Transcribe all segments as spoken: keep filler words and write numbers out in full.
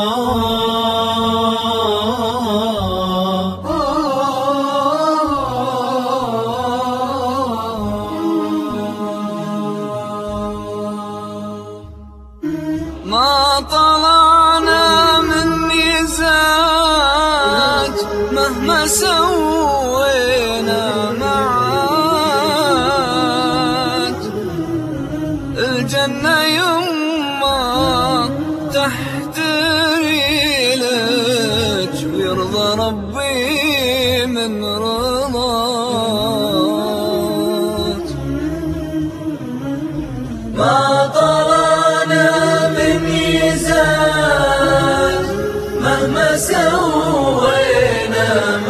ما طلعنا من ميزات مهما سوينا معاك، الجنة يما تحت ريلك ويرضى ربي من رضاك. ما طلعنا من ميزان مهما سوينا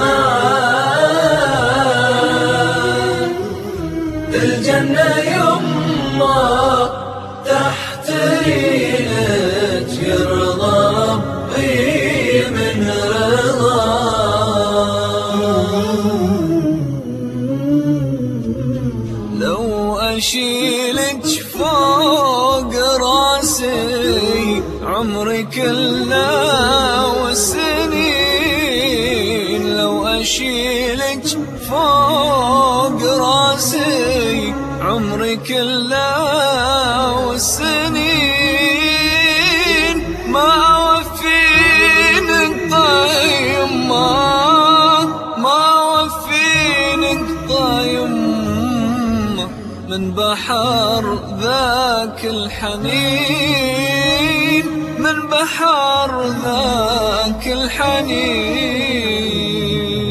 معاك، الجنة يما تحت ريلك يرضى ربي من رضاك. لو أشيلك فوق راسي عمري كله والسنين، لو أشيلك فوق راسي عمري كله والسنين، ما أوفينك طيب ما ما أوفينك طيب من بحر ذاك الحنين، من بحر ذاك الحنين.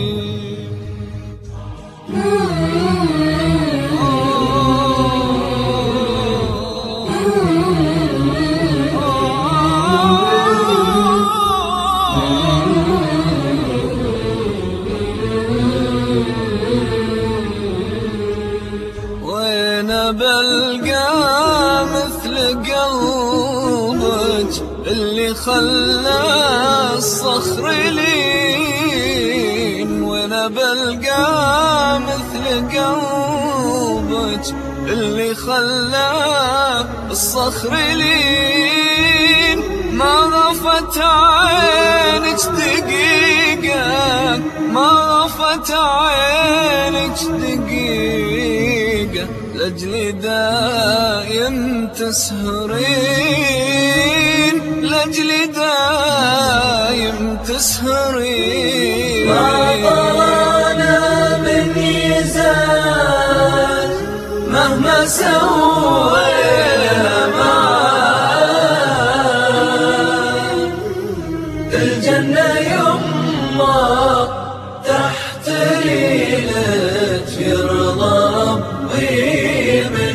وين بلقى مثل قلبك اللي خلى الصخر لين، وين بلقى مثل قلبك اللي خلى الصخر لين، ما غفت عينك دقيقة، ما غفت عينك دقيقة لأجلي دايم تسهرين، لأجلي دايم تسهرين. ما طلعنا من ميزان مهما سوينا معاك، الجنة يما تحت ريلك يرضى ربي من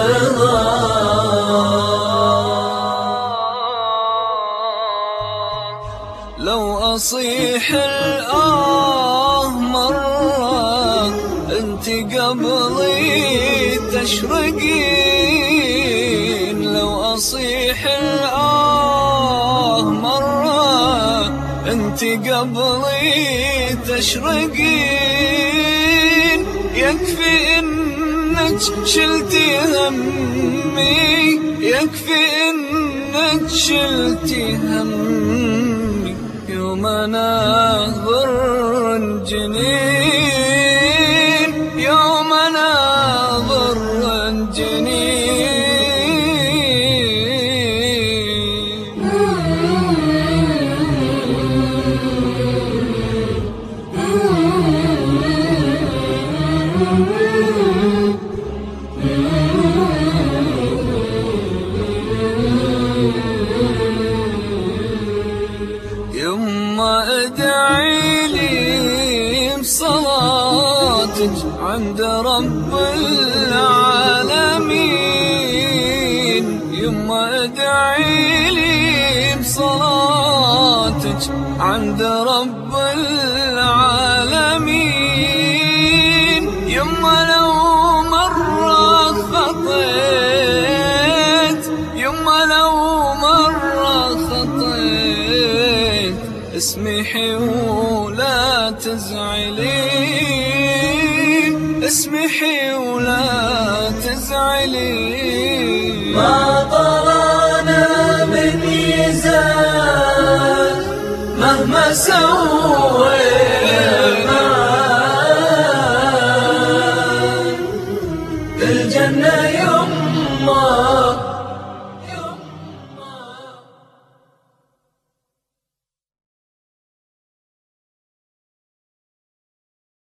رضاك. لو أصيح الآه مرة انت قبلي تشرقين، لو أصيح الآه مرة انت قبلي تشرقين، يكفي انك شلتي همي، يكفي انك شلتي همي يوم ناظر جنين، يوم ناظر جنين. يما ادعي لي بصلاتك عند رب العالمين، يما ادعي لي بصلاتك عند رب العالمين، يما لو مرة خطيت، يما لو مرة خطيت اسمحي ولا تزعلين، اسمحي ولا تزعلين. ما طلعنا من ميزان سويت